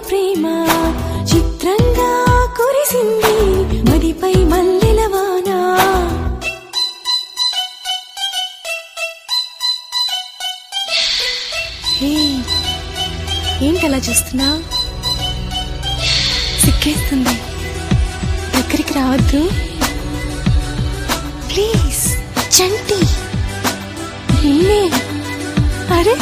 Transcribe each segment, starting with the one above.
ప్రేమ చిత్రంగా కురిసింది మదిపై మల్లెల వాన. ఏంటలా చూస్తున్నా? సిక్కేస్తుంది, దగ్గరికి రావద్దు ప్లీజ్. చంటి నిన్నే. అరే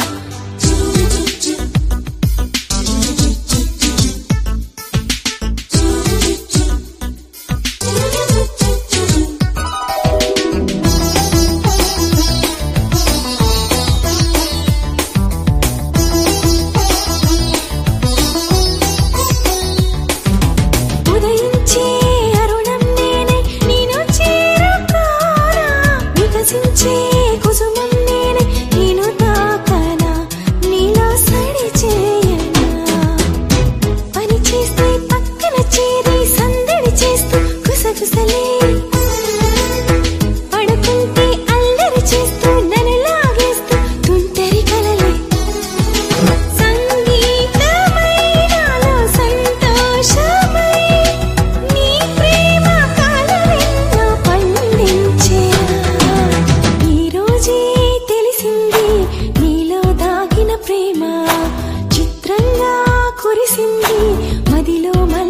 కుసుమం నేనే నేను తాకనా నీలో సడి చేయనా. పని చేస్తే పక్కన చేరి సందడి చేస్తూ కుసకుసలే పడుకుంటే అల్లరి చేస్తూ నన్ను లాగేస్తూ తుంటరి కలలే. సంగీతమైనాలో సంతోషమై నీ ప్రేమ కలలెన్నో పండించేరా. తెలిసింది నీలో దాగిన ప్రేమ చిత్రంగా కురిసింది మదిలో